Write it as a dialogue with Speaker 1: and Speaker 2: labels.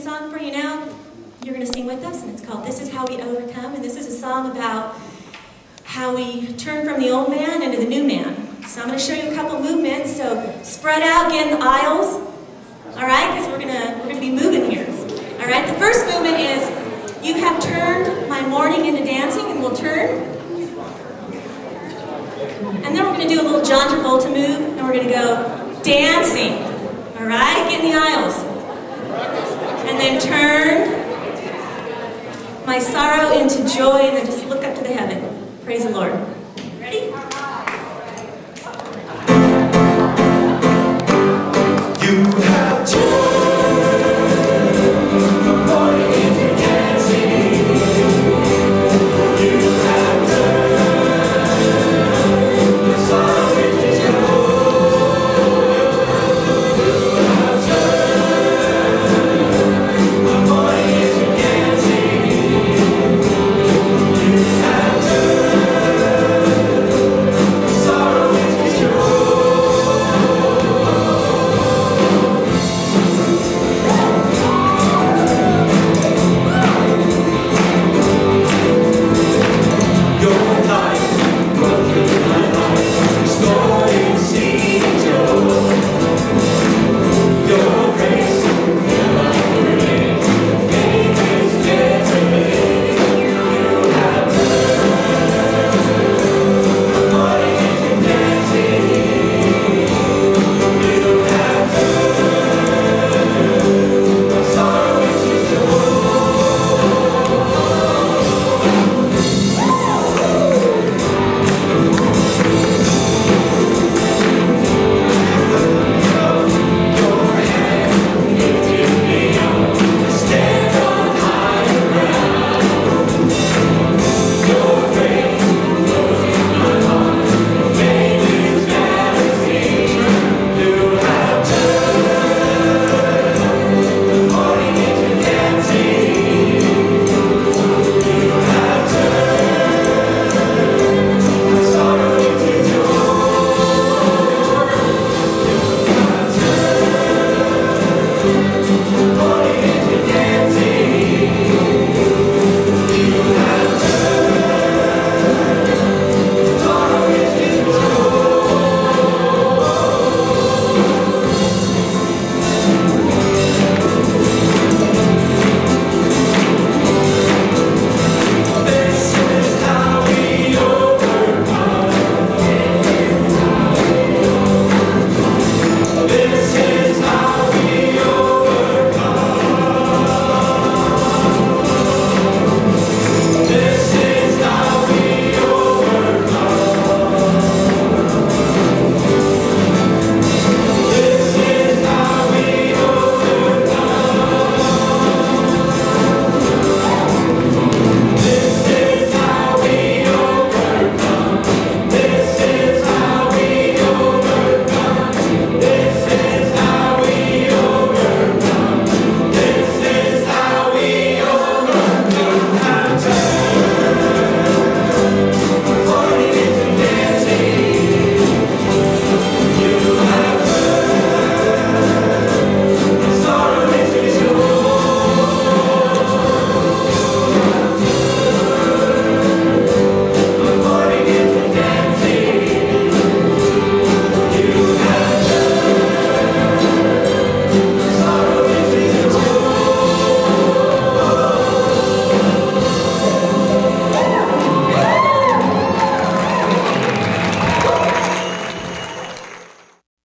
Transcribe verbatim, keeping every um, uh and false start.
Speaker 1: song for you now. You're going to sing with us, and it's called This Is How We Overcome. And this is a song about how we turn from the old man into the new man. So I'm going to show you a couple movements. So spread out, get in the aisles. All right, because we're going to we're going to be moving here. All right, the first movement is you have turned my morning into dancing, and we'll turn. And then we're going to do a little John Travolta move, and we're going to go dancing. All right, get in the aisles. And then turn my sorrow into joy, and then just look up to the heaven. Praise the Lord.